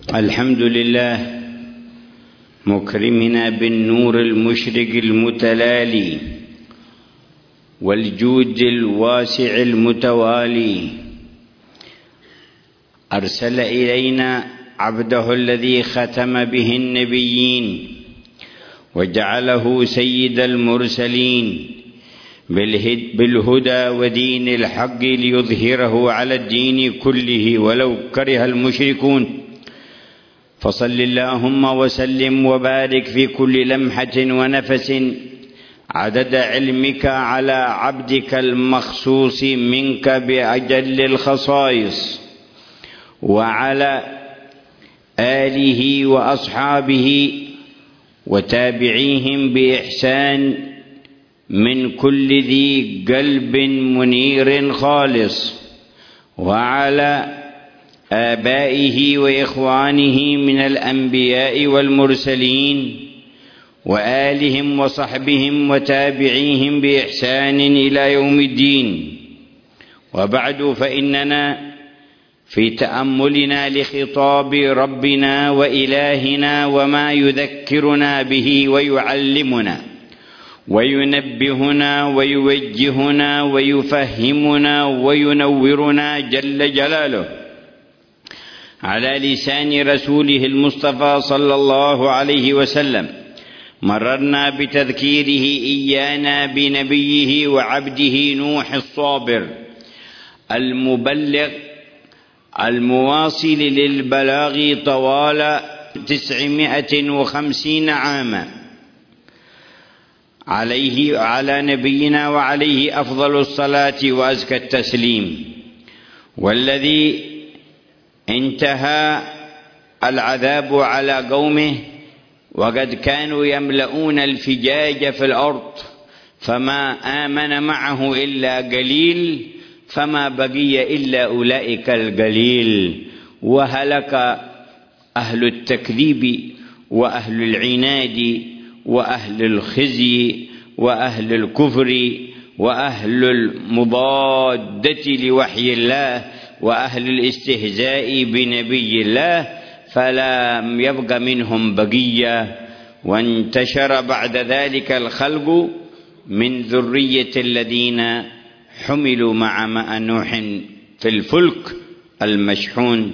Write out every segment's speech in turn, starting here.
الحمد لله مكرمنا بالنور المشرق المتلالي والجود الواسع المتوالي، أرسل إلينا عبده الذي ختم به النبيين وجعله سيد المرسلين بالهدى ودين الحق ليظهره على الدين كله ولو كره المشركون. فصل اللهم وسلم وبارك في كل لمحة ونفس عدد علمك على عبدك المخصوص منك بأجل الخصائص، وعلى آله وأصحابه وتابعيهم بإحسان من كل ذي قلب منير خالص، وعلى آبائه وإخوانه من الأنبياء والمرسلين وآلهم وصحبهم وتابعيهم بإحسان إلى يوم الدين. وبعد، فإننا في تأملنا لخطاب ربنا وإلهنا وما يذكرنا به ويعلمنا وينبهنا ويوجهنا ويفهمنا وينورنا جل جلاله على لسان رسوله المصطفى صلى الله عليه وسلم، مررنا بتذكيره إيانا بنبيه وعبده نوح الصابر المبلغ المواصل للبلاغ طوال 950 عاما، عليه على نبينا وعليه أفضل الصلاة وأزكى التسليم، والذي انتهى العذاب على قومه وقد كانوا يملؤون الفجاج في الأرض فما آمن معه إلا قليل، فما بقي إلا أولئك القليل، وهلك أهل التكذيب وأهل العناد وأهل الخزي وأهل الكفر وأهل المضادة لوحي الله وأهل الاستهزاء بنبي الله، فلم يبق منهم بقية. وانتشر بعد ذلك الخلق من ذرية الذين حملوا مع نوح في الفلك المشحون.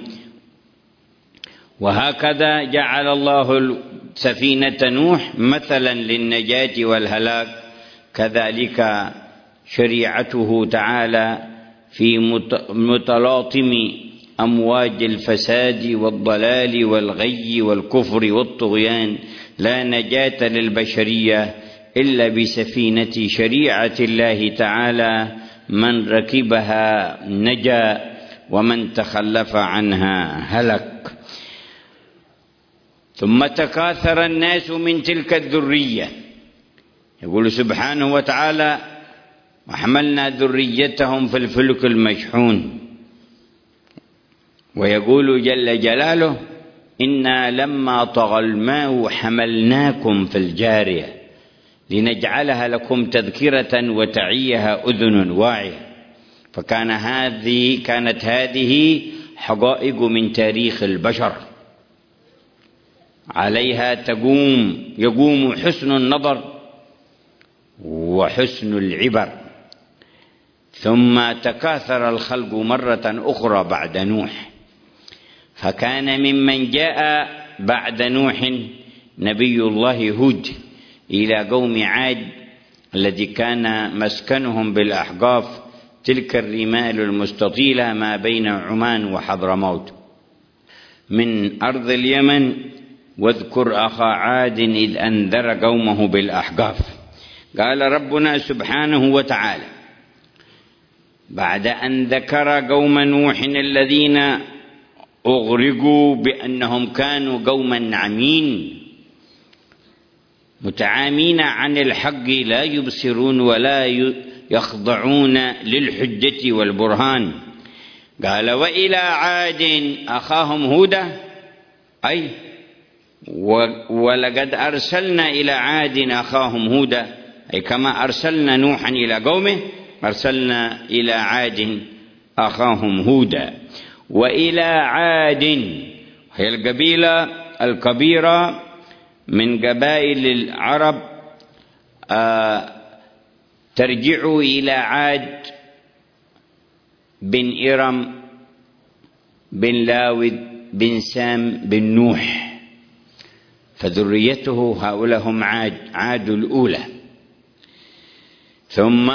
وهكذا جعل الله سفينة نوح مثلا للنجاة والهلاك، كذلك شريعته تعالى في متلاطم أمواج الفساد والضلال والغي والكفر والطغيان لا نجاة للبشرية إلا بسفينة شريعة الله تعالى، من ركبها نجا ومن تخلف عنها هلك. ثم تكاثر الناس من تلك الذرية، يقول سبحانه وتعالى: وحملنا ذريتهم في الفلك المشحون. ويقول جل جلاله: إنا لما طغى الماء حملناكم في الجارية لنجعلها لكم تذكرة وتعيها أذن واعية. كانت هذه حقائق من تاريخ البشر، عليها يقوم حسن النظر وحسن العبر. ثم تكاثر الخلق مرة أخرى بعد نوح، فكان ممن جاء بعد نوح نبي الله هود إلى قوم عاد الذي كان مسكنهم بالأحقاف، تلك الرمال المستطيلة ما بين عمان وحضرموت من أرض اليمن. واذكر أخا عاد إذ أنذر قومه بالأحقاف. قال ربنا سبحانه وتعالى بعد أن ذكر قوم نوح الذين أغرقوا بأنهم كانوا قوما عمين متعامين عن الحق، لا يبصرون ولا يخضعون للحجة والبرهان. قال: وإلى عاد أخاهم هودا، أي ولقد أرسلنا إلى عاد أخاهم هودا، أي كما أرسلنا نوحا إلى قومه أرسلنا إلى عاد أخاهم هودا. وإلى عاد هي القبيلة الكبيرة من قبائل العرب، ترجع إلى عاد بن إرم بن لاود بن سام بن نوح، فذريته هؤلاء هم عاد الأولى. ثم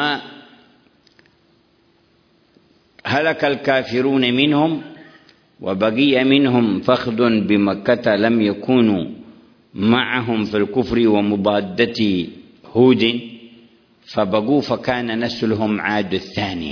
هلك الكافرون منهم، وبقي منهم فخذ بمكة لم يكونوا معهم في الكفر ومضادة هود، فبقوا فكان نسلهم عاد الثانية.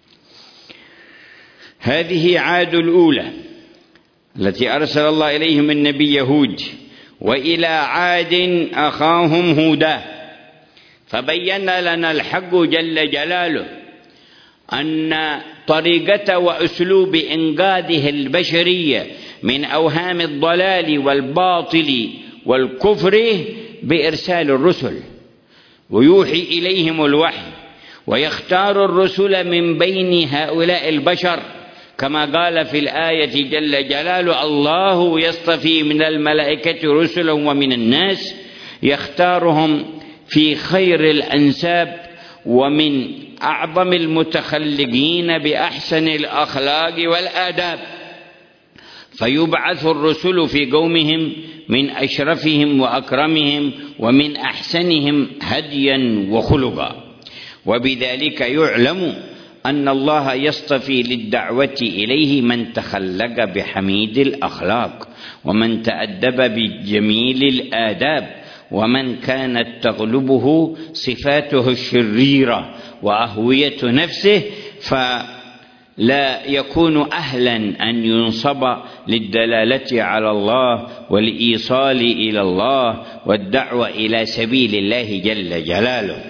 هذه عاد الأولى التي أرسل الله إليهم النبي هود. وإلى عاد أخاهم هودا، فبين لنا الحق جل جلاله أن طريقة وأسلوب إنقاذه البشرية من أوهام الضلال والباطل والكفر بإرسال الرسل، ويوحي إليهم الوحي، ويختار الرسل من بين هؤلاء البشر، كما قال في الآية جل جلاله: الله يصطفي من الملائكة رسلا ومن الناس، يختارهم في خير الأنساب ومن أعظم المتخلقين بأحسن الأخلاق والآداب، فيبعث الرسل في قومهم من أشرفهم وأكرمهم ومن أحسنهم هديا وخلقا. وبذلك يعلم أن الله يصطفي للدعوة إليه من تخلق بحميد الأخلاق، ومن تأدب بجميل الآداب، ومن كانت تغلبه صفاته الشريرة وأهوية نفسه، فلا يكون أهلا أن ينصب للدلالة على الله والإيصال إلى الله والدعوة إلى سبيل الله جل جلاله.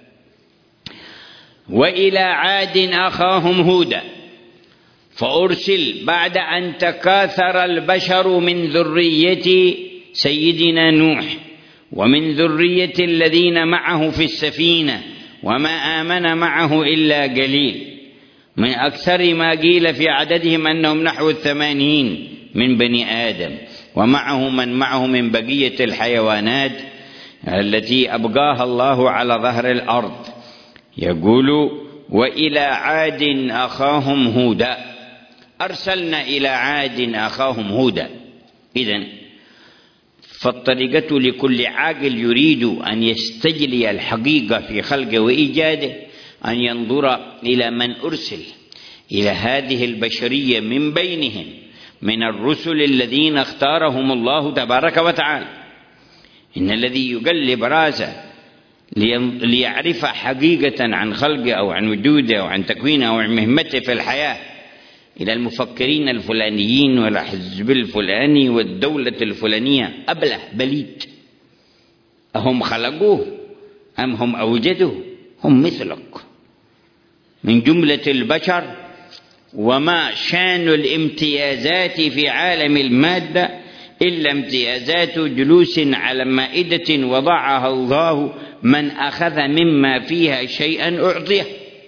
وإلى عاد أخاهم هودا، فأرسل بعد أن تكاثر البشر من ذرية سيدنا نوح ومن ذرية الذين معه في السفينة، وما آمن معه إلا قليل، من أكثر ما قيل في عددهم أنهم نحو 80 من بني آدم، ومعه من معه من بقية الحيوانات التي أبقاها الله على ظهر الأرض. يقول: وإلى عاد أخاهم هودا، أرسلنا إلى عاد أخاهم هودا. إذن فالطريقة لكل عاقل يريد أن يستجلي الحقيقة في خلقه وإيجاده أن ينظر إلى من أرسل إلى هذه البشرية من بينهم من الرسل الذين اختارهم الله تبارك وتعالى. إن الذي يقلب راسه ليعرف حقيقة عن خلقه أو عن وجوده أو عن تكوينه أو عن مهمته في الحياة إلى المفكرين الفلانيين والحزب الفلاني والدولة الفلانية أبله بليد. أهم خلقوه أم هم أوجدوه؟ هم مثلك من جملة البشر. وما شان الامتيازات في عالم المادة إلا امتيازات جلوس على مائدة وضعها الله، من أخذ مما فيها شيئا أعطيه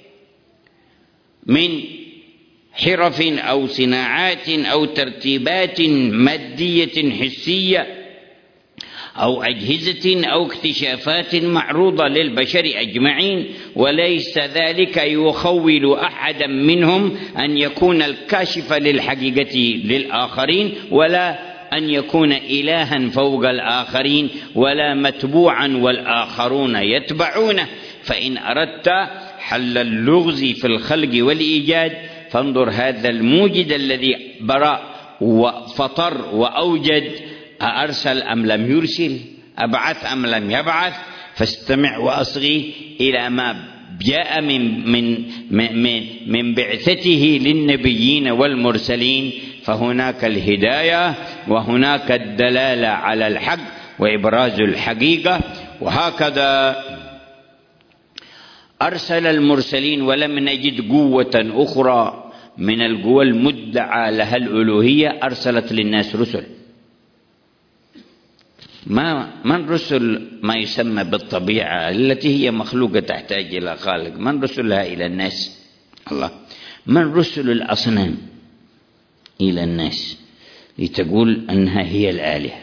من حرف أو صناعات أو ترتيبات مادية حسية أو أجهزة أو اكتشافات معروضة للبشر أجمعين، وليس ذلك يخول أحدا منهم أن يكون الكاشف للحقيقة للآخرين، ولا أن يكون إلها فوق الآخرين، ولا متبوعا والآخرون يتبعونه. فإن أردت حل اللغز في الخلق والإيجاد فانظر هذا الموجد الذي برأ وفطر وأوجد، أرسل أم لم يرسل؟ أبعث أم لم يبعث؟ فاستمع وأصغي إلى ما جاء من بعثته للنبيين والمرسلين، فهناك الهداية وهناك الدلالة على الحق وإبراز الحقيقة. وهكذا أرسل المرسلين، ولم نجد قوة أخرى من القوى المدعى لها الألوهية أرسلت للناس رسل. من رسل ما يسمى بالطبيعة التي هي مخلوقة تحتاج إلى خالق؟ من رسلها إلى الناس؟ الله. من رسل الأصنام إلى الناس؟ لتقول أنها هي الآلهة.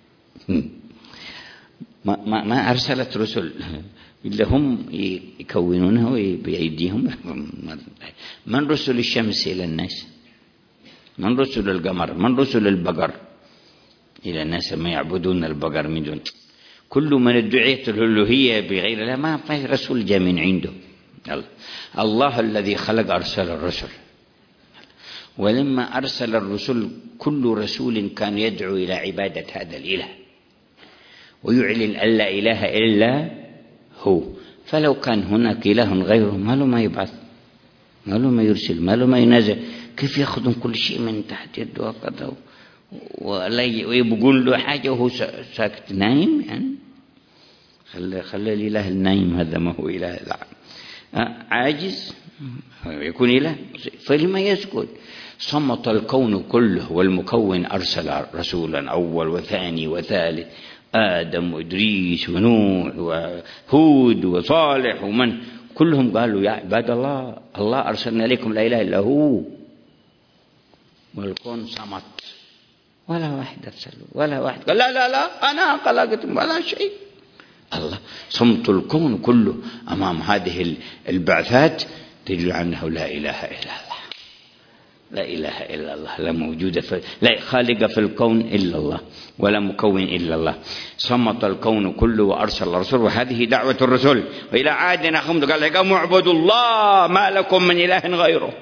ما أرسلت رسل إلا هم يكونونها بأيديهم. من رسل الشمس إلى الناس؟ من رسل القمر؟ من رسل البقر إلى الناس؟ ما يعبدون البقر من دون. كل من ادعيت الألوهية بغير الله ما في رسول جاء من عنده. الله الذي خلق أرسل الرسل، ولما أرسل الرسل كل رسول كان يدعو إلى عبادة هذا الإله ويعلن أن لا إله إلا هو. فلو كان هناك إله غيره ما له ما يبعث، ما له ما يرسل، ما له ما ينازل. كيف يأخذون كل شيء من تحت يده وكذا ويبقون له حاجة وهو ساكت نايم؟ يعني خلى الإله النايم هذا ما هو إله عاجز يكون إله، فلما يسكت؟ صمت الكون كله والمكون أرسل رسولا أول وثاني وثالث، آدم وإدريس ونوح وهود وصالح ومن كلهم قالوا يا عباد الله الله أرسلنا إليكم لا إله إلا هو، والكون صمت ولا واحد أرسل ولا واحد قال لا لا لا أنا خلقتم ولا شيء. الله صمت الكون كله أمام هذه البعثات تدل أنه لا إله إلا الله، لا إله إلا الله، لا موجود لا خالق في الكون إلا الله ولا مكون إلا الله. صمت الكون كله وأرسل الرسول، وهذه دعوة الرسل. وإلى عاد أخهم قال يا قوم اعبدوا الله ما لكم من إله غيره.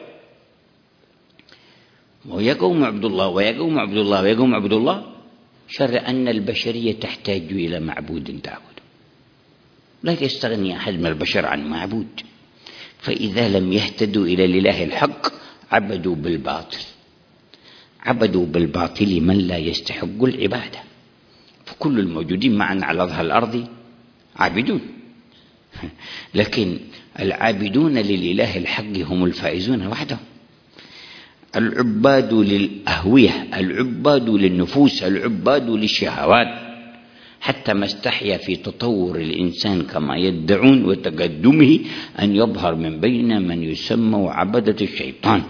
ويا قوم اعبدوا الله ويا قوم اعبدوا الله ويا قوم اعبدوا الله، شر أن البشرية تحتاج إلى معبود تعبد. لا يستغني أحد من البشر عن معبود، فإذا لم يهتدوا إلى الإله الحق عبدوا بالباطل، عبدوا بالباطل من لا يستحق العبادة. فكل الموجودين معنا على ظهر الأرض عابدون، لكن العابدون للإله الحق هم الفائزون وحدهم. العباد للأهوية، العباد للنفوس، العباد للشهوات، حتى ما استحيا في تطور الإنسان كما يدعون وتقدمه أن يظهر من بين من يسمى عبدة الشيطان.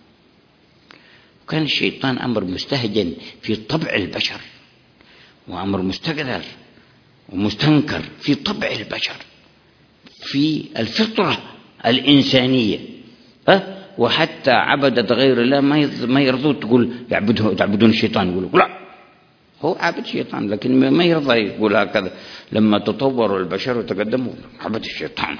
كان الشيطان أمر مستهجن في طبع البشر، وأمر مستقذر ومستنكر في طبع البشر، في الفطرة الإنسانية. وحتى عبدة غير الله ما يرضوا تقول تعبدون الشيطان، يقولوا لا هو عابد الشيطان، لكن ما يرضى يقول هكذا. لما تطوروا البشر وتقدموا عبد الشيطان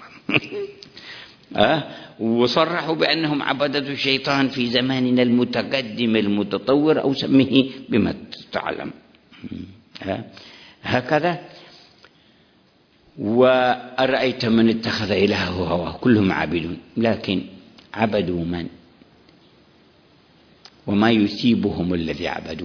وصرحوا بأنهم عبدة الشيطان في زماننا المتقدم المتطور، أو سميه بما تعلم هكذا. وأرأيت من اتخذ إلهه هواه، كلهم عابدون، لكن عبدوا من؟ وما يثيبهم الذي عبدوه؟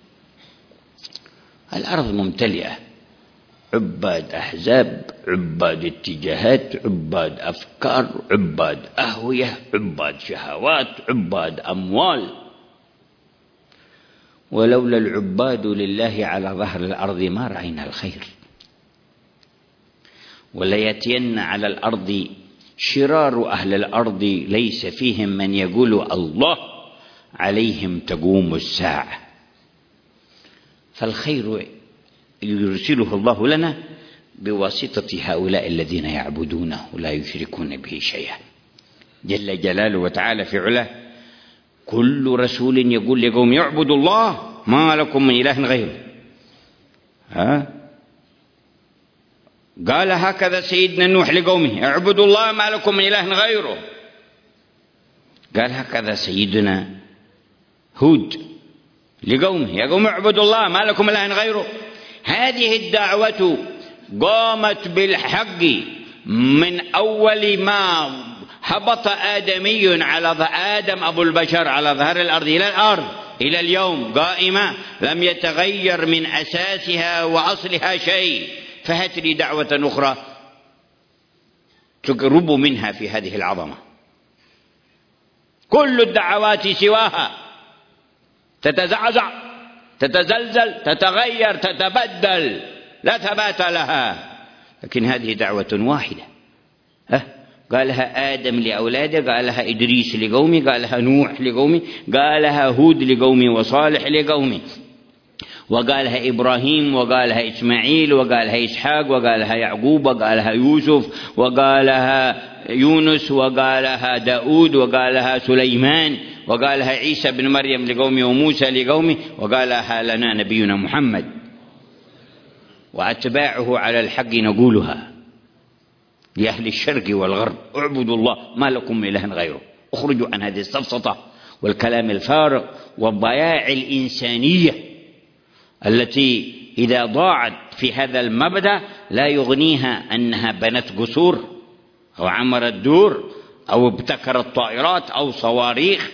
الأرض ممتلئة عباد أحزاب، عباد اتجاهات، عباد أفكار، عباد أهوية، عباد شهوات، عباد أموال. ولولا العباد لله على ظهر الأرض ما رأينا الخير. وليأتين على الأرض شرار أهل الأرض ليس فيهم من يقول الله، عليهم تقوم الساعة. فالخير يرسله الله لنا بواسطة هؤلاء الذين يعبدونه لا يشركون به شيئا جل جلاله وتعالى في علاه. كل رسول يقول لقوم يعبدوا الله ما لكم من إله غيره. قال هكذا سيدنا نوح لقومه اعبدوا الله ما لكم من إله غيره. قال هكذا سيدنا هود لقومه يا قوم اعبدوا الله ما لكم من إله غيره. هذه الدعوة قامت بالحق من أول ما هبط آدمي على آدم أبو البشر على ظهر الأرض إلى الأرض إلى اليوم قائمة، لم يتغير من أساسها وأصلها شيء. فهات لي دعوة أخرى تقرب منها في هذه العظمة. كل الدعوات سواها تتزعزع، تتزلزل، تتغير، تتبدل، لا ثبات لها. لكن هذه دعوة واحدة قالها آدم لأولاده، قالها إدريس لقومه، قالها نوح لقومه، قالها هود لقومه، وصالح لقومه، وقالها إبراهيم، وقالها إسماعيل، وقالها إسحاق، وقالها يعقوب، وقالها يوسف، وقالها يونس، وقالها داود، وقالها سليمان، وقالها عيسى بن مريم لقومه، وموسى لقومه، وقالها لنا نبينا محمد وأتباعه على الحق نقولها لأهل الشرق والغرب: اعبدوا الله ما لكم من إله غيره. اخرجوا عن هذه السفسطة والكلام الفارغ والضياع الإنسانية التي إذا ضاعت في هذا المبدأ لا يغنيها أنها بنت قصور أو عمرت دور أو ابتكرت طائرات أو صواريخ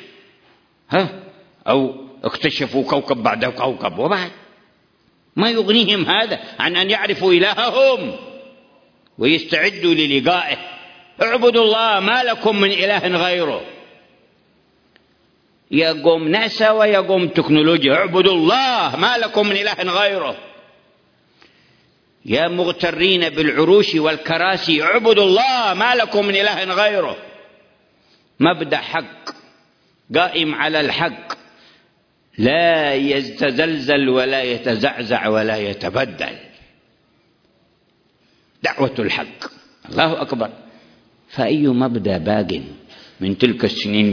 أو اكتشفوا كوكب بعد كوكب، وبعد ما يغنيهم هذا عن أن يعرفوا إلههم ويستعدوا للقائه. اعبدوا الله ما لكم من إله غيره. يقوم ناسا ويقوم تكنولوجيا: اعبدوا الله ما لكم من إله غيره. يا مغترين بالعروش والكراسي: اعبدوا الله ما لكم من إله غيره. مبدأ حق قائم على الحق لا يتزلزل ولا يتزعزع ولا يتبدل. دعوة الحق. الله أكبر. فأي مبدأ باق من تلك السنين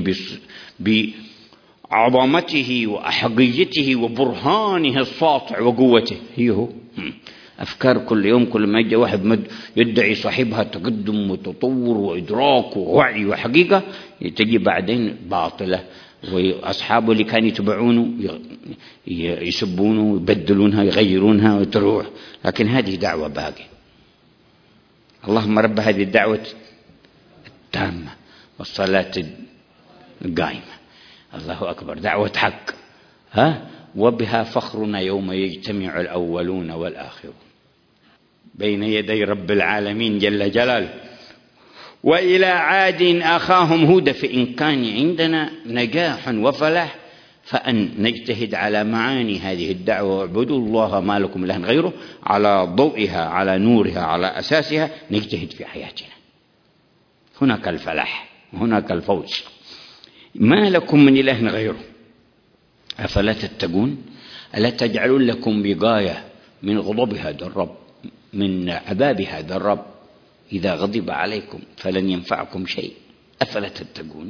بعظمته وأحقيته وبرهانه الساطع وقوته هي أفكار كل يوم كل ما يجي واحد يدعي صاحبها تقدم وتطور وإدراك ووعي وحقيقة تجي بعدين باطلة، وأصحابه اللي كانوا يتبعونه يسبونه يبدلونها يغيرونها وتروح. لكن هذه دعوة باقية. اللهم رب هذه الدعوة التامة والصلاة القائمة. الله أكبر. دعوة حق وبها فخرنا يوم يجتمع الأولون والآخرون بين يدي رب العالمين جل جلاله. وإلى عاد أخاهم هود: فإن كان عندنا نجاح وفلاح فأن نجتهد على معاني هذه الدعوة: واعبدوا الله ما لكم من إله غيره، على ضوئها على نورها على أساسها نجتهد في حياتنا. هناك الفلاح وهناك الفوز. ما لكم من إله غيره أفلا تتقون؟ ألا تجعلون لكم وقاية من غضب هذا الرب، من عذاب هذا الرب إذا غضب عليكم فلن ينفعكم شيء. أفلا تتقون؟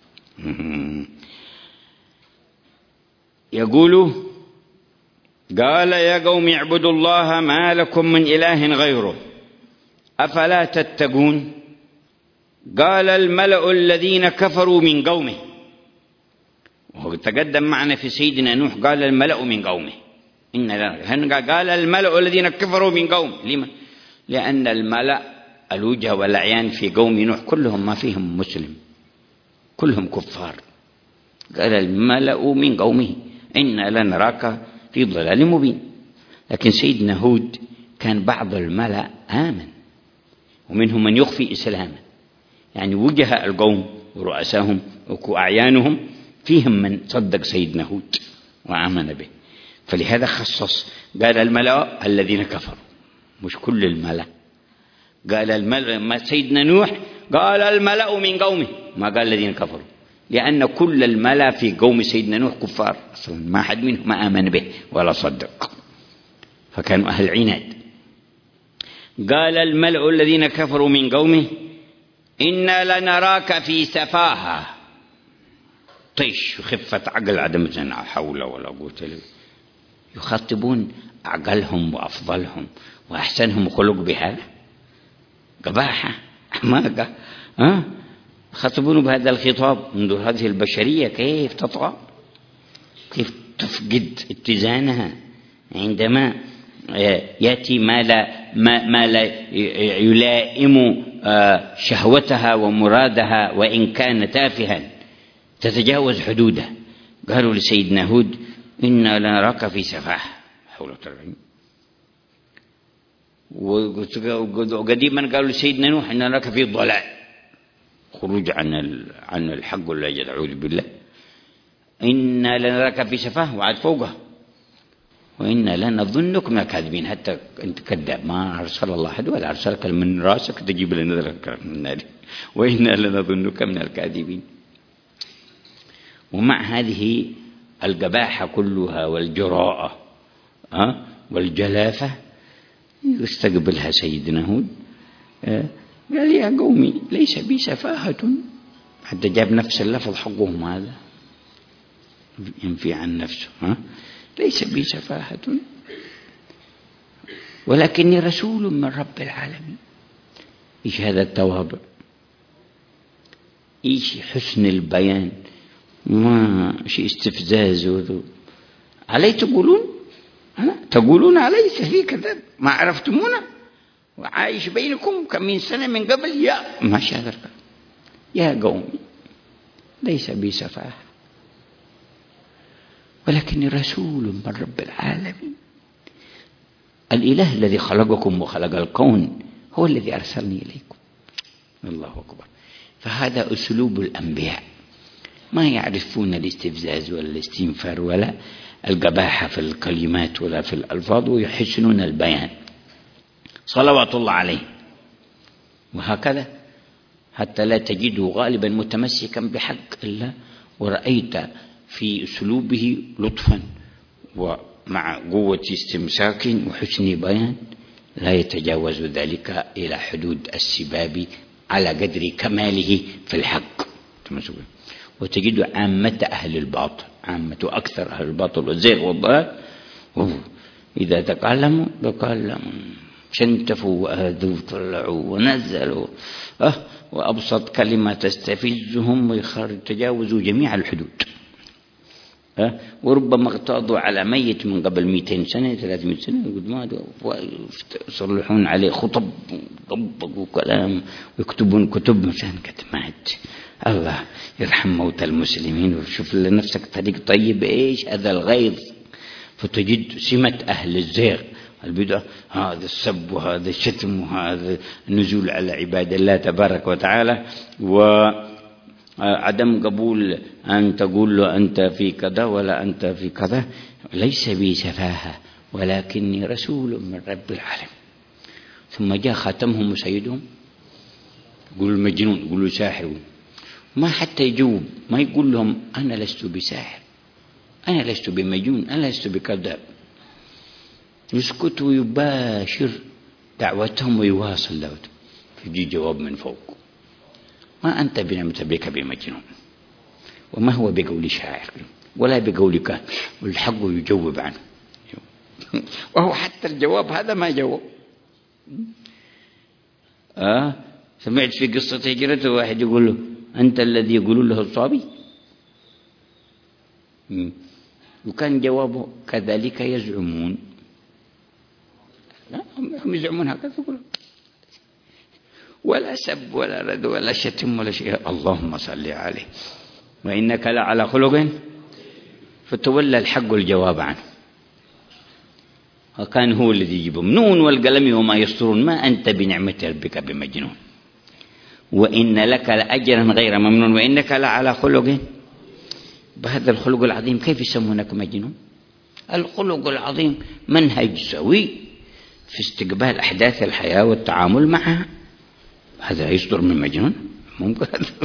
يقول: قال يا قوم اعبدوا الله ما لكم من إله غيره أفلا تتقون. قال الملأ الذين كفروا من قومه. وتقدم معنا في سيدنا نوح قال الملأ من قومه. قال الملأ الذين كفروا من قوم. لما؟ لأن الملأ الوجه والأعيان في قوم نوح كلهم ما فيهم مسلم، كلهم كفار. قال الملأ من قومه إنا لنراك في ضلال مبين. لكن سيدنا هود كان بعض الملأ آمن ومنهم من يخفي إسلامه، يعني وجه القوم ورؤساهم وأعيانهم فيهم من صدق سيدنا هود وآمن به. فلهذا خصص قال الملأ الذين كفروا، مش كل الملأ. قال الملأ ما سيدنا نوح قال الملأ من قومه، ما قال الذين كفروا، لأن كل الملأ في قوم سيدنا نوح كفار أصلا، ما حد منهم آمن به ولا صدق، فكانوا أهل عناد. قال الملأ الذين كفروا من قومه إنا لنراك في سفاهة. طيش وخفة عقل عدم لا حول ولا قوة إلا بالله. يخاطبون عقلهم وأفضلهم وأحسنهم خلق بهذا قباحة حماقة. يخاطبون بهذا الخطاب منذ هذه البشرية كيف تطغى، كيف تفقد اتزانها عندما يأتي ما لا يلائم شهوتها ومرادها وإن كان تافها، تتجاوز حدوده. قالوا لسيدنا هود إنا لنراك في سفاهة. حول وقديما قالوا لسيدنا نوح إنا نراك في ضلال، خروج عن الحق ولا يجد، أعوذ بالله. إنا لنراك في سفاهة وعد فوقها. وإنا لنظنك من الكاذبين. حتى أنت كذاب، ما أرسل الله أحد ولا أرسلك من راسك تجيب لنا من هذه، وإنا لنظنك من الكاذبين. ومع هذه القباحة كلها والجراءة والجلافة يستقبلها سيدنا هود، قال يا قومي ليس بي سفاهة، حتى جاب نفس اللفظ حقهم هذا ينفي عن نفسه، ليس بي سفاهة ولكني رسول من رب العالمين. إيش هذا التواضع، إيش حسن البيان، ما شيء استفزاز. علي تقولون علي في كذب ما عرفتمونا وعايش بينكم كم من سنة من قبل، يا ما شاء يا قومي ليس بي سفاهة ولكني رسول من رب العالمين. الإله الذي خلقكم وخلق الكون هو الذي أرسلني إليكم. الله أكبر. فهذا أسلوب الأنبياء، ما يعرفون الاستفزاز ولا الاستنفار ولا القباحة في الكلمات ولا في الألفاظ، ويحسنون البيان صلوات الله عليه. وهكذا حتى لا تجده غالبا متمسكا بحق الله، ورأيت في أسلوبه لطفا ومع قوة استمساك وحسن بيان لا يتجاوز ذلك إلى حدود السباب على قدر كماله في الحق. وتجد عامة أهل الباطل، عامة أكثر أهل الباطل والزيغ والضلال، إذا تكلموا شنتفوا وأهدوا طلعوا ونزلوا وأبسط كلمة تستفزهم ويتجاوزوا جميع الحدود. وربما اغتاظوا على ميت من قبل 200 سنة 300 سنة يصلحون عليه خطب وطبقوا كلام ويكتبون كتب مشان كتمات. الله يرحم موتى المسلمين وشوف لنفسك طريق طيب. إيش هذا الغيظ؟ فتجد سمة أهل الزيغ البدع، هذا السب وهذا الشتم وهذا النزول على عباد الله تبارك وتعالى، وعدم قبول أن تقول له أنت في كذا ولا أنت في كذا. ليس بي سفاهة ولكني رسول من رب العالمين. ثم جاء خاتمهم وسيدهم يقول مجنون، يقول له ساحر، ما حتى يجوب، ما يقول لهم أنا لست بساحر، أنا لست بمجنون، أنا لست بكذاب. يسكت ويباشر دعوتهم ويواصل دعوتهم. يجي جواب من فوق، ما أنت بنعمة بك بمجنون، وما هو بقول شاعر ولا بقول كاهن، والحق يجوب عنه. وهو حتى الجواب هذا ما جواب. سمعت في قصة هجرته واحد يقول له أنت الذي يقولون له الصابي، وكان جوابه كذلك يزعمون. لا هم يزعمون هكذا، ولا سب ولا رد ولا شتم ولا شيء. اللهم صل عليه وإنك لعلى خلق. فتولى الحق الجواب عنه، وكان هو الذي يجيبهم نون والقلم وما يسطرون ما أنت بنعمة ربك بمجنون وإن لك لأجرا غير ممنون وإنك لعلى خلق. بهذا الخلق العظيم كيف يسمونك مجنون؟ الخلق العظيم منهج سوي في استقبال أحداث الحياة والتعامل معها. هذا يصدر من مجنون؟ ممكن.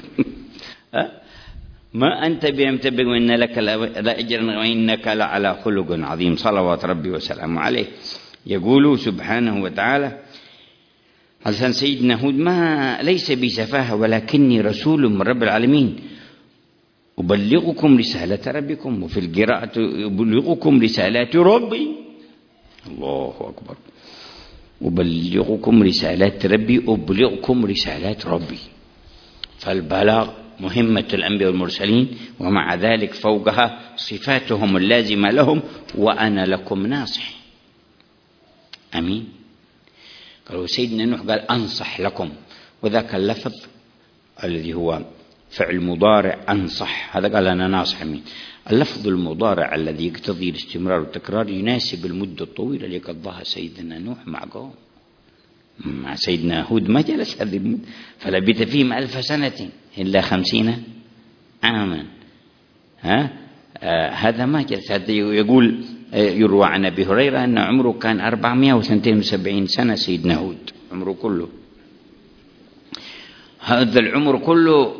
ما أنت بمتبق وإن لك لأجرا وإنك لعلى خلق عظيم صلوات ربي وسلامه عليه. يقول سبحانه وتعالى عشان سيدنا هود ما ليس بسفاهة ولكني رسول من رب العالمين أبلغكم رسالة ربكم، وفي القراءة أبلغكم رسالات ربي. الله أكبر. أبلغكم رسالات ربي، أبلغكم رسالات ربي. فالبلاغ مهمة الأنبياء والمرسلين، ومع ذلك فوقها صفاتهم اللازمة لهم، وأنا لكم ناصح. أمين. قالوا سيدنا نوح قال أنصح لكم، وذاك اللفظ الذي هو فعل مضارع أنصح، هذا قال أنا ناصح. أمين. اللفظ المضارع الذي يقتضي الاستمرار والتكرار يناسب المدة الطويلة اللي قضاها سيدنا نوح مع قوم. مع سيدنا هود ما جلس هذه المدة، فلبث فيهم 1000 سنة إلا 50 عاما. هذا ما جلس. هذا يقول يروى عن أبي هريرة أن عمره كان 472 سنة سيدنا هود، عمره كله، هذا العمر كله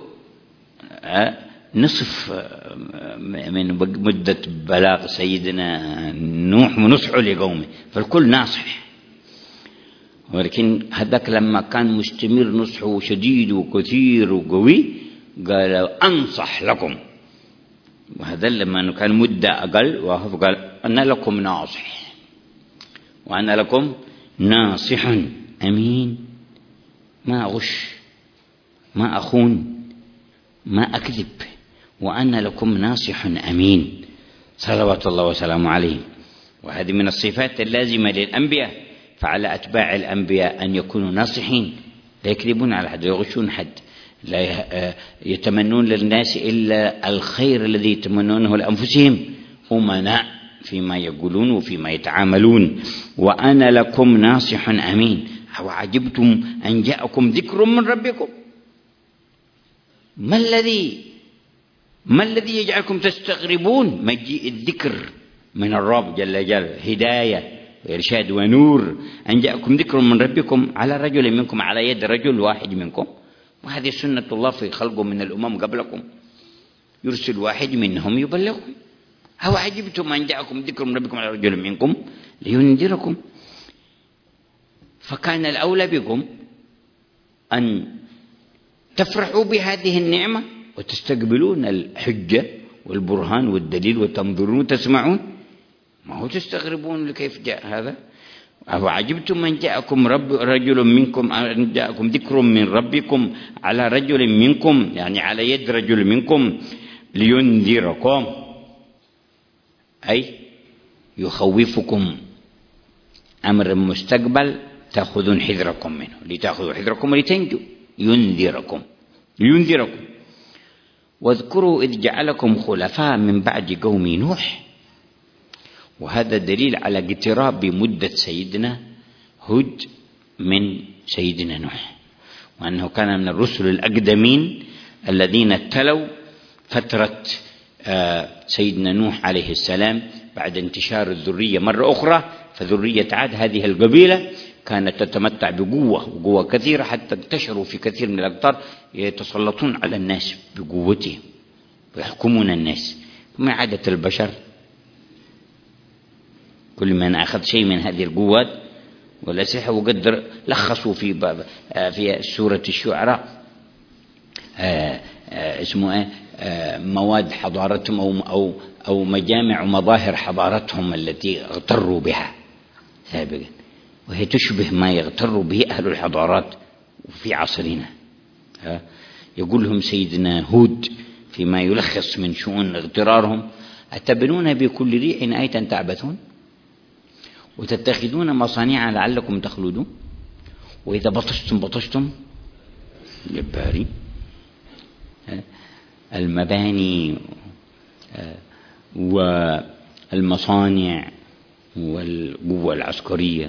نصف من مدة بلاغ سيدنا نوح ونصحه لقومه، فالكل ناصح. ولكن هذاك لما كان مستمر نصحه شديد وكثير وقوي قال أنصح لكم، وهذا لما كان مدة أقل وهو قال أنا لكم ناصح، وأنا لكم ناصح أمين، ما أغش ما أخون ما أكذب، وأنا لكم ناصح أمين صلوات الله وسلامه عليه. وهذه من الصفات اللازمة للأنبياء، فعلى أتباع الأنبياء أن يكونوا ناصحين، لا يكذبون على حد، لا يغشون حد، لا يتمنون للناس إلا الخير الذي يتمنونه لأنفسهم، أمناء فيما يقولون وفيما يتعاملون. وأنا لكم ناصح أمين. أوعجبتم أن جاءكم ذكر من ربكم؟ ما الذي يجعلكم تستغربون مجيء الذكر من الرب جل جلاله، هداية وإرشاد ونور. أن جاءكم ذكر من ربكم على رجل منكم، على يد رجل واحد منكم، وهذه سنة الله في خلقه من الأمم قبلكم، يرسل واحد منهم يبلغكم. أو عجبتم أن جاءكم ذكر من ربكم على رجل منكم لينذركم. فكان الأولى بكم أن تفرحوا بهذه النعمة وتستقبلون الحجة والبرهان والدليل وتنظرون وتسمعون، ما هو تستغربون لكيف جاء هذا. أو عجبتم أن جاءكم رجل منكم، أن جاءكم ذكر من ربكم على رجل منكم، يعني على يد رجل منكم لينذركم، أي يخوفكم أمر مستقبل تأخذون حذركم منه، لتأخذوا حذركم ولتنجوا. ينذركم. واذكروا إذ جعلكم خلفاء من بعد قوم نوح. وهذا دليل على اقتراب مدة سيدنا هود من سيدنا نوح، وأنه كان من الرسل الأقدمين الذين تلوا فترة سيدنا نوح عليه السلام بعد انتشار الذرية مرة أخرى. فذرية عاد هذه القبيلة كانت تتمتع بقوة كثيرة، حتى انتشروا في كثير من الأقطار، يتسلطون على الناس بقوتهم ويحكمون الناس. ما عادة البشر، كل من أخذ شيء من هذه القوات والأسلحة وقدر لخصوا في سورة الشعراء اسمه مواد حضارتهم أو مجامع ومظاهر حضارتهم التي اغتروا بها سابقا، وهي تشبه ما يغتر به أهل الحضارات في عصرنا. يقول لهم سيدنا هود فيما يلخص من شؤون اغترارهم: أتبنون بكل ريع آية تعبثون وتتخذون مصانع لعلكم تخلدون وإذا بطشتم جبارين. المباني والمصانع والقوة العسكرية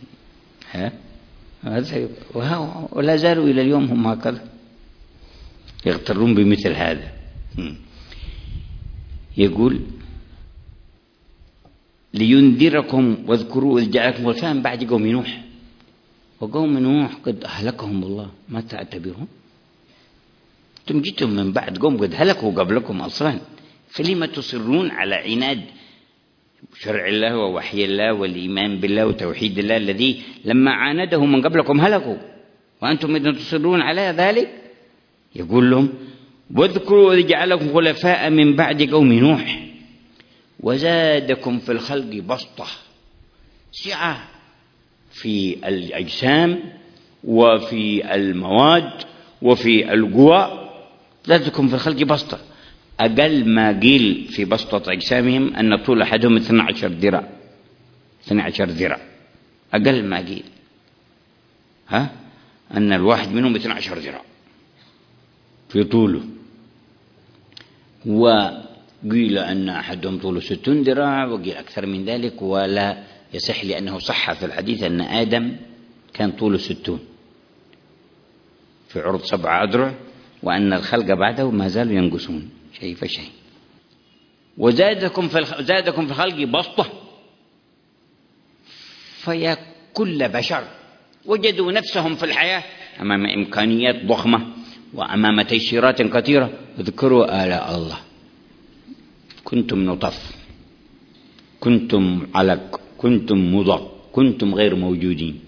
ولا زالوا إلى اليوم هم هكذا يغترون بمثل هذا. يقول: لينذركم واذكروا إذ جاءكم خلفاء من بعد قوم نوح. وقوم نوح قد أهلكهم الله، ما تعتبرون؟ أنتم جئتم من بعد قوم قد هلكوا قبلكم أصلا، فلما تصرون على عناد شرع الله ووحي الله والإيمان بالله وتوحيد الله الذي لما عانده من قبلكم هلكوا وأنتم إذن تصرون على ذلك؟ يقول لهم: واذكروا إذ جعلكم خلفاء من بعد قوم نوح وزادكم في الخلق بسطة، سعة في الأجسام وفي المواد وفي القوى، زادكم في الخلق بسطة. أقل ما قيل في بسطة أجسامهم أن طول أحدهم 12 ذراع، 12 ذراع أقل ما قيل، أن الواحد منهم 12 ذراع في طوله. وقيل أن أحدهم طوله 60 ذراع، وقيل أكثر من ذلك، ولا يصح لأنه صح في الحديث أن آدم كان طوله 60 في عرض 7 أذرع، وأن الخلق بعده ما زالوا ينقصون شيء فشيء. وزادكم زادكم في الخلق بسطة. فيا كل بشر وجدوا نفسهم في الحياة أمام إمكانيات ضخمة وأمام تيسيرات كثيرة، اذكروا آلاء الله. كنتم نطف، كنتم علق، كنتم مضغ، كنتم غير موجودين،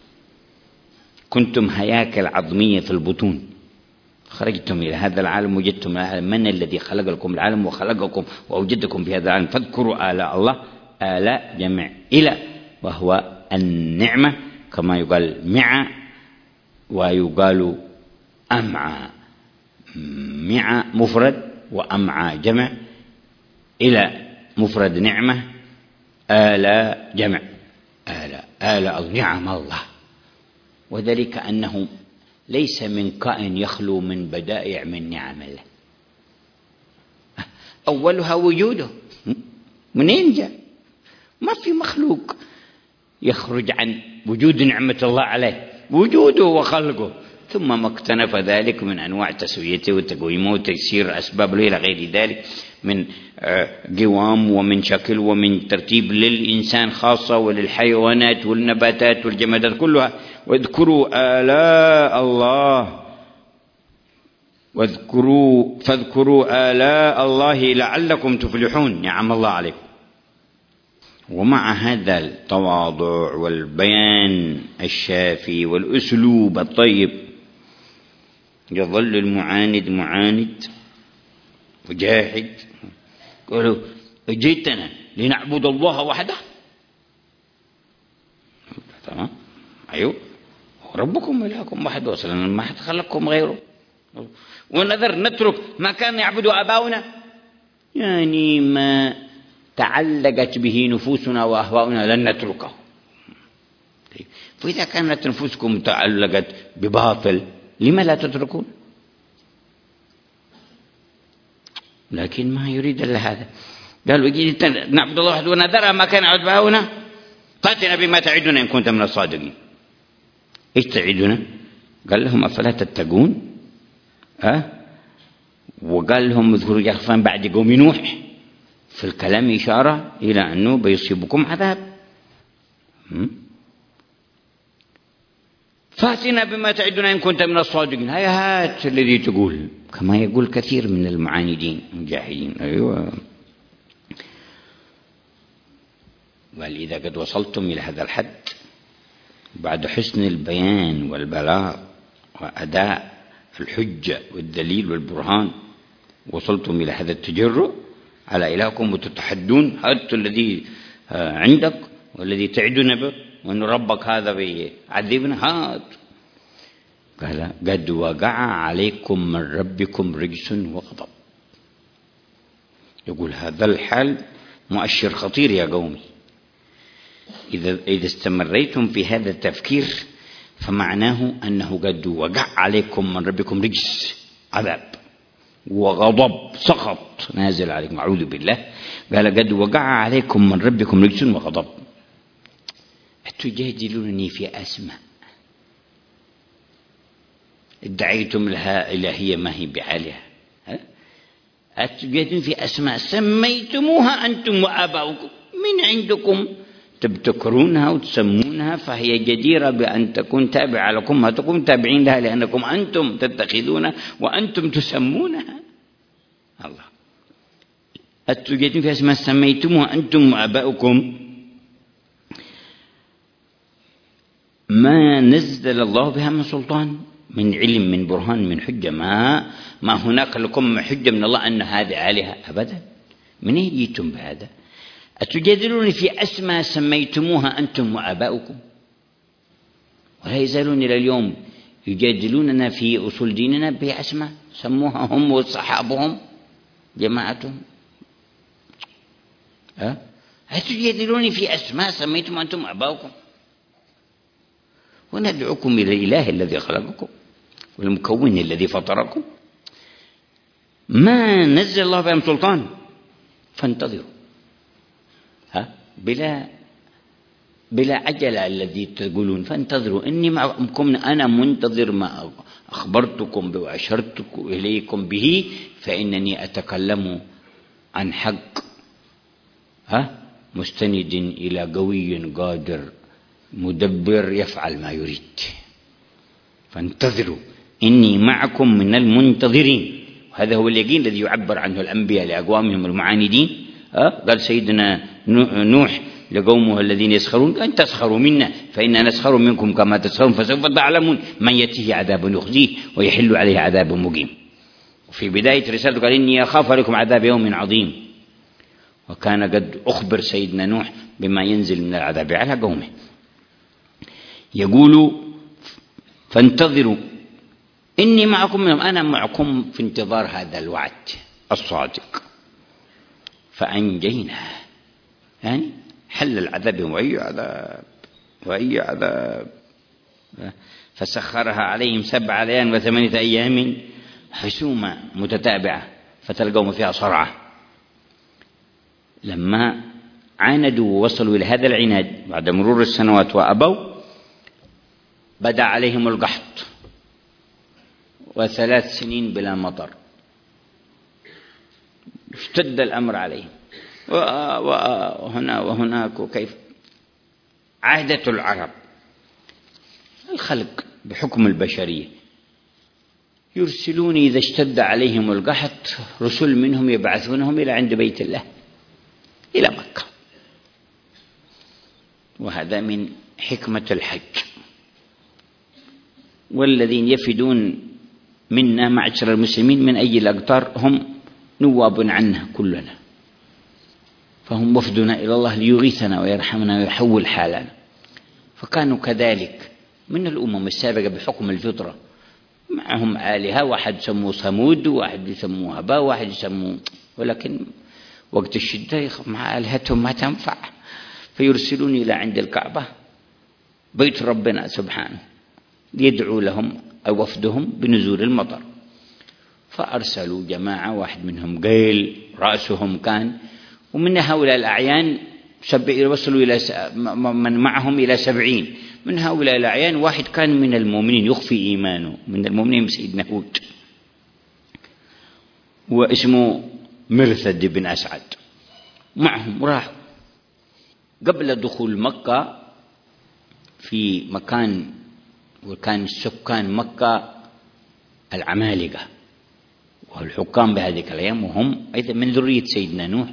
كنتم هياكل عظمية في البطون، خرجتم إلى هذا العالم، وجدتم العالم. من الذي خلق لكم العالم وخلقكم وأوجدكم في هذا العالم؟ فاذكروا آلاء الله. آلاء جمع إلى، وهو النعمة، كما يقال معة ويقال أمعى. معة مفرد وأمعى جمع، إلى مفرد نعمة، آلاء جمع. آلاء نعم الله. وذلك أنه ليس من كائن يخلو من بدائع من نعم الله. أولها وجوده، منين جاء؟ ما في مخلوق يخرج عن وجود نعمة الله عليه، وجوده وخلقه، ثم ما اكتنف ذلك من أنواع تسويته وتقويمه وتيسير أسباب له إلى غير ذلك من قوام ومن شكل ومن ترتيب للإنسان خاصة وللحيوانات والنباتات والجمادات كلها. واذكروا آلاء الله، فاذكروا آلاء الله لعلكم تفلحون، نعم الله عليكم. ومع هذا التواضع والبيان الشافي والأسلوب الطيب يظل المعاند معاند وجاحد. قالوا جئتنا لنعبد الله وحده. تمام، أيوه، ربكم وإلهكم واحد، وصلنا ما حد خلقكم غيره. ونذر نترك ما كان يعبد آباؤنا، يعني ما تعلقت به نفوسنا وأهواؤنا لن نتركه. فإذا كانت نفوسكم تعلقت بباطل لما لا تتركون؟ لكن ما يريد إلا هذا. قالوا نعبد الله وحده ونذر ما كان يعبد آباؤنا، فأتنا بما تعدنا إن كنت من الصادقين. إيش تعدنا؟ قال لهم أفلا تتقون؟ وقال لهم اذكروا جهفان بعد قوم نوح، في الكلام إشارة إلى أنه بيصيبكم عذاب. فأتنا بما تعدنا إن كنت من الصادقين. هات الذي تقول، كما يقول كثير من المعاندين المجاهدين. أيوة، وإذا قد وصلتم إلى هذا الحد بعد حسن البيان والبلاغ وأداء الحجة والدليل والبرهان، وصلتم إلى هذا التجرؤ على إلهكم وتتحدون، هات الذي عندك والذي تعدنا به وأن ربك هذا بيعذبنا، هات. قال قد وقع عليكم من ربكم رجس وغضب. يقول هذا الحال مؤشر خطير يا قومي. إذا استمريتم في هذا التفكير فمعناه أنه قد وقع عليكم من ربكم رجس، عذاب وغضب، سخط نازل عليكم، أعوذ بالله. قال قد وقع عليكم من ربكم رجس وغضب. أتجادلونني في أسماء ادعيتم لها إلهية ما هي بعالها؟ أتجادلون في أسماء سميتموها أنتم وآباؤكم من عندكم، تبتكرونها وتسمونها، فهي جديرة بأن تكون تابعة لكم، ما تكون تابعين لها، لأنكم أنتم تتخذونها وأنتم تسمونها. الله، أتجادلون في أسماء سميتموها أنتم وآباؤكم ما نزل الله بها من سلطان، من علم، من برهان، من حجة. ما هناك لكم حجة من الله أن هذه آلهة أبدا. من أين جئتم بهذا؟ أتجادلون في أسماء سميتموها أنتم وآباؤكم، ولا يزالون إلى اليوم يجادلوننا في أصول ديننا بأسماء سموها هم وصحابهم جماعتهم. أتجادلون في أسماء سميتم أنتم وآباؤكم وندعوكم إلى الإله الذي خلقكم والمكون الذي فطركم. ما نزل الله بهم سلطان، فانتظروا بلا عجلة الذي تقولون، فانتظروا إني معكم، أنا منتظر ما أخبرتكم وأشرتكم إليكم به، فإنني أتكلم عن حق مستند إلى قوي قادر مدبر يفعل ما يريد. فانتظروا إني معكم من المنتظرين. هذا هو اليقين الذي يعبر عنه الأنبياء لأقوامهم المعاندين. قال سيدنا نوح لقومه الذين يسخرون أن تسخروا منا فإنا نسخر منكم كما تسخرون فسوف تعلمون من يأتيه عذاب يخزيه ويحل عليه عذاب مقيم. وفي بداية رسالته قال إني أخاف عليكم عذاب يوم عظيم، وكان قد أخبر سيدنا نوح بما ينزل من العذاب على قومه. يقول فانتظروا إني معكم، أنا معكم في انتظار هذا الوعد الصادق. فأنجيناه، يعني حل العذاب وأي عذاب وأي عذاب. فسخرها عليهم 7 ليال و8 أيام حسوما متتابعة فتلقوهم فيها صرعى. لما عاندوا ووصلوا إلى هذا العناد بعد مرور السنوات وأبوا، بدأ عليهم القحط و3 سنين بلا مطر، اشتد الأمر عليهم وهنا وهناك. وكيف عادة العرب الخلق بحكم البشرية، يرسلون إذا اشتد عليهم القحط رسل منهم يبعثونهم إلى عند بيت الله إلى مكة. وهذا من حكمة الحج. والذين يفدون منا معشر المسلمين من أي الأقطار هم نواب عنا كلنا، فهم وفدنا إلى الله ليغيثنا ويرحمنا ويحول حالنا. فكانوا كذلك من الأمم السابقة بحكم الفطرة، معهم آلهة، واحد يسموه صمود وواحد يسموه هبا وواحد يسموه، ولكن وقت الشدة مع آلهتهم ما تنفع، فيرسلون إلى عند الكعبة بيت ربنا سبحانه ليدعوا لهم أو وفدهم بنزول المطر. فأرسلوا جماعة، واحد منهم قيل رأسهم كان، ومن هؤلاء الأعيان وصلوا إلى من معهم إلى 70. من هؤلاء الأعيان واحد كان من المؤمنين يخفي إيمانه، من المؤمنين سيدنا هود، واسمه مرثد بن أسعد. معهم راحوا قبل دخول مكة في مكان، وكان سكان مكة العمالقة والحكام بهذه الأيام، وهم أيضا من ذرية سيدنا نوح.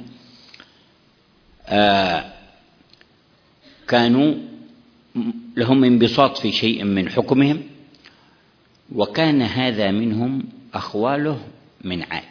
كانوا لهم انبساط في شيء من حكمهم، وكان هذا منهم أخواله من عاد.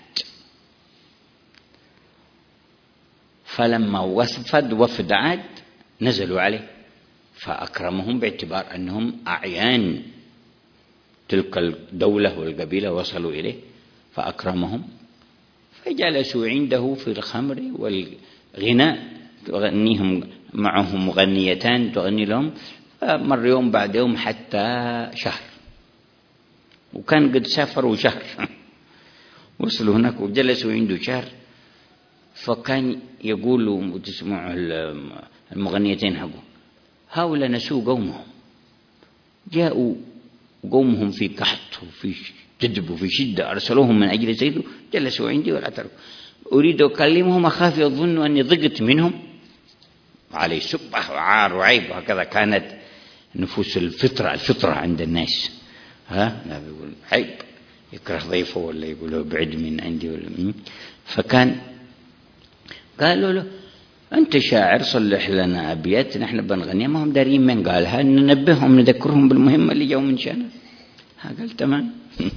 فلما وفد عاد نزلوا عليه فأكرمهم باعتبار أنهم أعيان تلك الدولة والقبيلة وصلوا إليه، فأكرمهم فجلسوا عنده في الخمر والغناء، تغنيهم معهم مغنيتان تغني لهم. مر يوم بعد يوم حتى شهر، وكان قد سافروا شهر وصلوا هناك وجلسوا عنده شهر. فكان يقولوا وتسمعوا المغنيتين حقه هؤلاء نسوا قومهم، جاءوا قومهم في قحط وفي جدب وفي شدة، أرسلوهم من أجل سيده، جلسوا عندي ولا تركوا. أريد أكلمهم أخاف يظنوا أني ضقت منهم، عليه سبح وعار وعيب. وهكذا كانت نفوس الفطرة عند الناس. لا بيقول عيب، يكره ضيفه ولا يقول له بعد من عندي ولا. فكان قالوا له أنت شاعر صلح لنا أبيات نحن بنغنيها، ما هم دارين من قالها، ننبههم نذكرهم بالمهمة اللي جو من شأنه. قال تمام.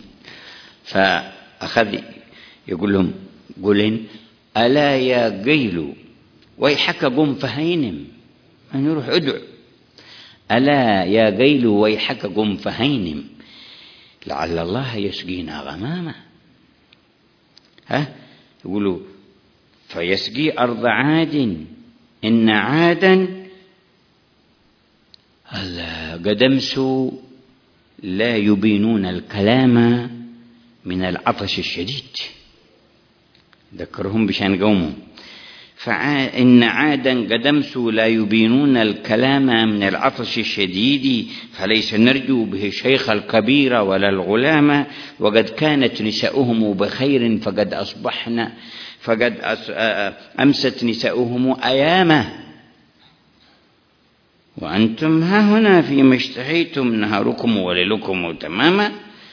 فأخذ يقول لهم قولين ألا يا قيل ويحك قم فهينم، أن يروح أدعو. ألا يا قيل ويحك قم فهينم لعل الله يسقينا غمامة. يقولوا فيسقي أرض عاد إن عادا قد أمسوا لا يبينون الكلام من العطش الشديد، ذكرهم بشان قومهم. فإن عادا قد أمسوا لا يبينون الكلام من العطش الشديد، فليس نرجو به الشيخ الكبير ولا الغلام، وقد كانت نساؤهم بخير فقد أصبحنا فقد أمست نساؤهم أياما وأنتم ها هنا فيما اشتهيتم نهاركم وليلكم تماما،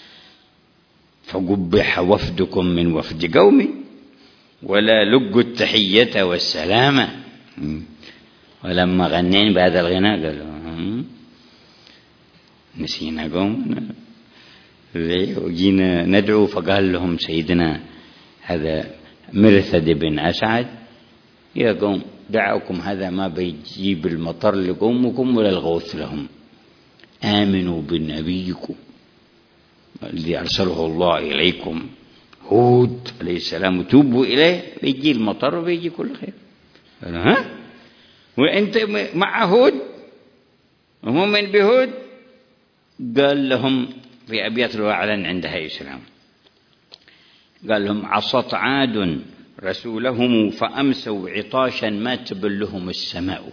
فقبح وفدكم من وفد قوم ولا لقوا التحية والسلامة. ولما غنين بهذا الغناء قالوا نسينا قومنا وجينا ندعو، فقال لهم سيدنا هذا مرثد بن أسعد: يا قوم دعوكم هذا ما بيجيب المطر لقومكم ولا الغوث لهم، آمنوا بنبيكم الذي أرسله الله إليكم هود عليه السلام، توبوا إليه بيجي المطر وبيجي كل خير. ها وأنت مع هود ومؤمن بهود؟ قال لهم في أبيات وأعلن عندها إسلام، قال لهم: عصت عاد رسولهم فأمسوا عطاشا ما تبلهم السماء.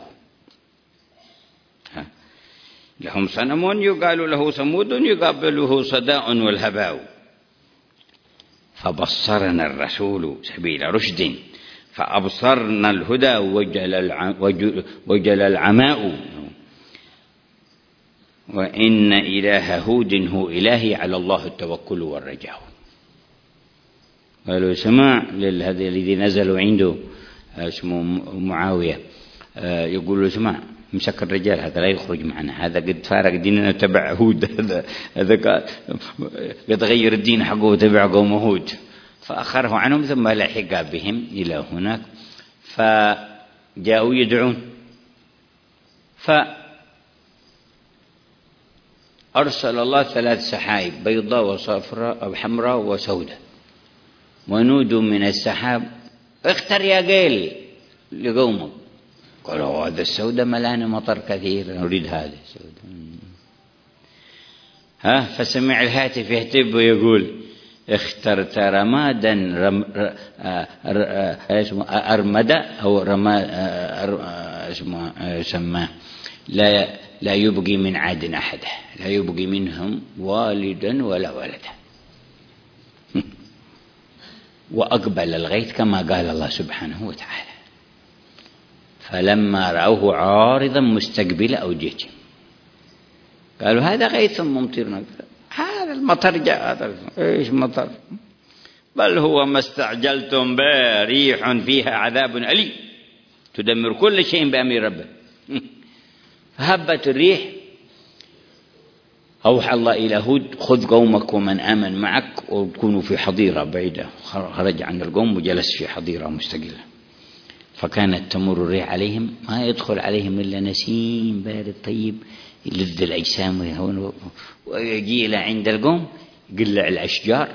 لهم صنم يقال له ثمود يقابله صداء والهباء، فبصرنا الرسول سبيل رشد فأبصرنا الهدى وجل العماء، وإن إله هود هو إلهي على الله التوكل والرجاء. قالوا سمع لهذا الذي نزلوا عنده اسمه معاوية، يقول له: سمع مسك الرجال هذا لا يخرج معنا، هذا قد فارق ديننا تبع هود، هذا قد غير الدين حقه وتبع قوم هود. فأخره عنهم ثم لحق بهم إلى هناك، فجاءوا يدعون، فأرسل الله 3 سحائب بيضاء وصفراء أو حمراء وسوداء، ونودوا من السحاب: اختر يا قيل لقومك. قالوا: هذا السوداء ملان مطر كثير نريد هذا السوداء. فسمع الهاتف يهتف ويقول: اخترت رمادا أرمدا أو سماه لا يبقي من عاد أحدا، لا يبقي منهم والدا ولا ولدا. وأقبل الغيث كما قال الله سبحانه وتعالى، فلما رأوه عارضا مستقبل أوديتهم قالوا: هذا غيث ممطرنا. هذا المطر جاء، هذا ايش مطر؟ بل هو ما استعجلتم به، ريح فيها عذاب أليم تدمر كل شيء بأمر ربه. فهبت الريح، أوحى الله إلى هود: خذ قومك ومن آمن معك وتكونوا في حظيرة بعيدة. خرج عن القوم وجلس في حظيرة مستقلة، فكانت تمر الريح عليهم، ما يدخل عليهم إلا نسيم بارد طيب يلذ الأجسام، ويجي إلى عند القوم يقلع الأشجار،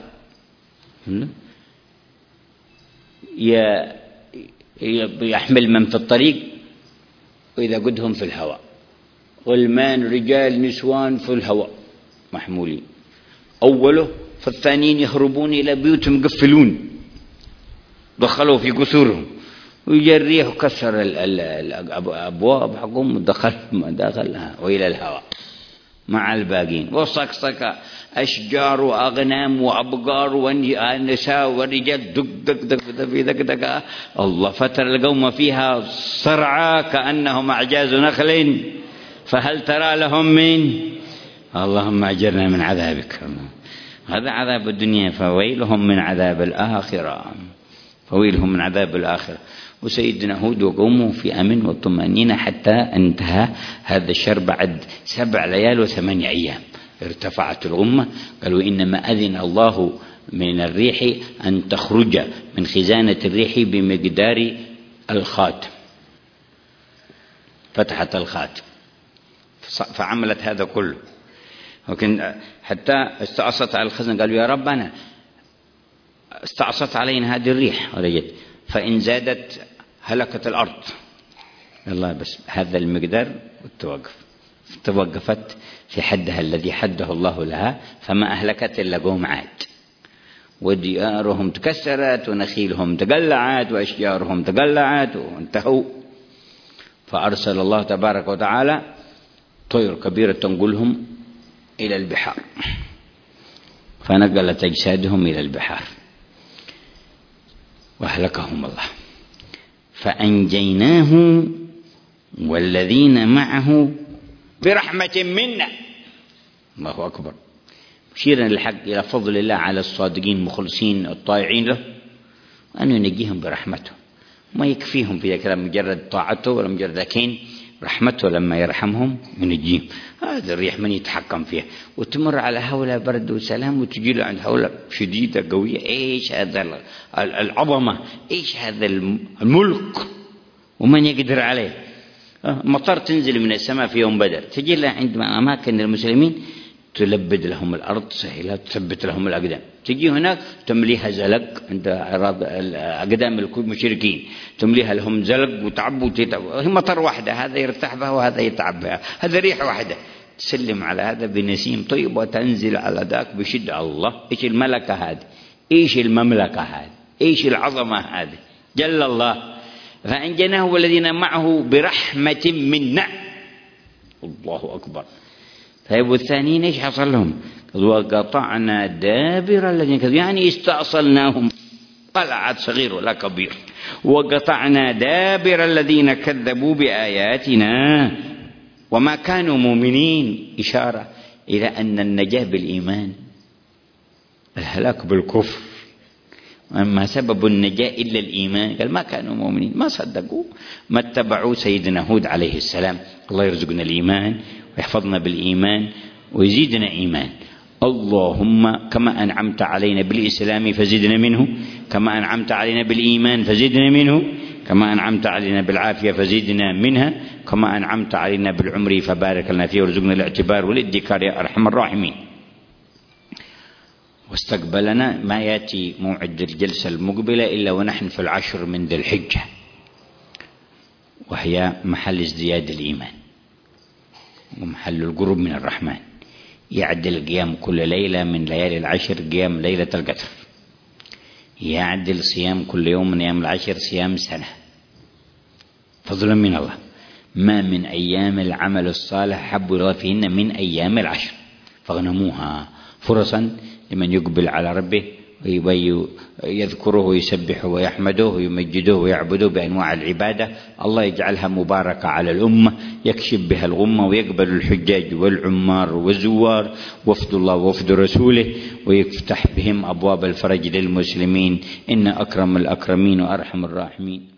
يحمل من في الطريق، وإذا قدهم في الهواء، غلمان رجال نسوان في الهواء محمولين، أوله فالثانيين يهربون إلى بيوتهم يقفلون، دخلوا في قصورهم، ويجي الريح وكسر الأبواب حقهم ودخلها وإلى الهواء مع الباقين، وصكصك أشجار وأغنام وأبقار والنساء والرجال دق دق دق في دق دق. الله فتر القوم فيها صرعى كأنهم أعجاز نخل فهل ترى لهم من. اللهم أجرنا من عذابك. هذا عذاب الدنيا، فويلهم من عذاب الآخرة، فويلهم من عذاب الآخرة. وسيدنا هود وقومه في أمن والطمأنينة حتى انتهى هذا الشر بعد 7 ليال و8 أيام. ارتفعت الغمة، قالوا: إنما أذن الله من الريح أن تخرج من خزانة الريح بمقدار الخاتم، فتحت الخاتم فعملت هذا كله. لكن حتى استعصت على الخزن، قالوا: يا ربنا استعصت علينا هذه الريح ورجت، فإن زادت هلكت الأرض. الله بس هذا المقدار توقفت في حدها الذي حده الله لها، فما أهلكت إلا قوم عاد، وديارهم تكسرت ونخيلهم تقلعت وأشجارهم تقلعت وانتهوا. فأرسل الله تبارك وتعالى طير كبيرة تنقلهم إلى البحار، فنقلت أجسادهم إلى البحار. وأهلكهم الله. فأنجيناه والذين معه برحمة منا. الله أكبر. مشيرا للحق إلى فضل الله على الصادقين المخلصين الطائعين له، أن ينجيهم برحمته. ما يكفيهم في كلام مجرد طاعته ولا مجرد لكن رحمته لما يرحمهم ينجيهم. هذا الريح من يتحكم فيها وتمر على هؤلاء برد وسلام، وتجي له عند هؤلاء شديدة قوية. إيش هذا العظمة، إيش هذا الملك، ومن يقدر عليه. مطر تنزل من السماء في يوم بدر، تجي لها عند أماكن المسلمين تلبد لهم الأرض سهلة، تثبت لهم الأقدام. تجي هناك تمليها زلق عند أقدام المشركين، تمليها لهم زلق وتعب وتتعب. هي مطر واحدة، هذا يرتاح بها وهذا يتعب بها، هذا ريح واحدة تسلم على هذا بنسيم طيب وتنزل على ذاك بشدة. الله، إيش الملكة هذه، إيش المملكة هذه، إيش العظمة هذه، جل الله. فأنجيناه والذين معه برحمة منا. الله أكبر. طيب والثانيين ايش حصل لهم؟ وقطعنا دابر الذين كذبوا، يعني استأصلناهم، قلعت صغير ولا كبير. وقطعنا دابر الذين كذبوا بآياتنا وما كانوا مؤمنين، إشارة إلى أن النجاة بالإيمان، الهلاك بالكفر. أما سبب النجاة إلا الإيمان. قال ما كانوا مؤمنين، ما صدقوا، ما اتبعوا سيدنا هود عليه السلام. الله يرزقنا الإيمان ويحفظنا بالإيمان ويزيدنا إيمان. اللهم كما أنعمت علينا بالإسلام فزدنا منه، كما أنعمت علينا بالإيمان فزدنا منه، كما أنعمت علينا بالعافية فزدنا منها، كما أنعمت علينا بالعمر فبارك لنا فيه وارزقنا الاعتبار والادكار يا أرحم الراحمين. واستقبلنا ما يأتي موعد الجلسة المقبلة إلا ونحن في 10 من ذي الحجة، وهي محل ازدياد الإيمان ومحل القرب من الرحمن. يعدل قيام كل ليلة من ليالي 10 قيام ليلة القدر، يعدل صيام كل يوم من أيام 10 صيام سنة، فضلا من الله. ما من أيام العمل الصالح حب الله فيهن من أيام 10، فاغنموها فرصا لمن يقبل على ربه ويذكره ويسبحه ويحمده ويمجده ويعبده بأنواع العبادة. الله يجعلها مباركة على الأمة، يكشف بها الغمة ويقبل الحجاج والعمار والزوار، وفد الله وفد رسوله، ويفتح بهم أبواب الفرج للمسلمين. إن أكرم الأكرمين وأرحم الراحمين.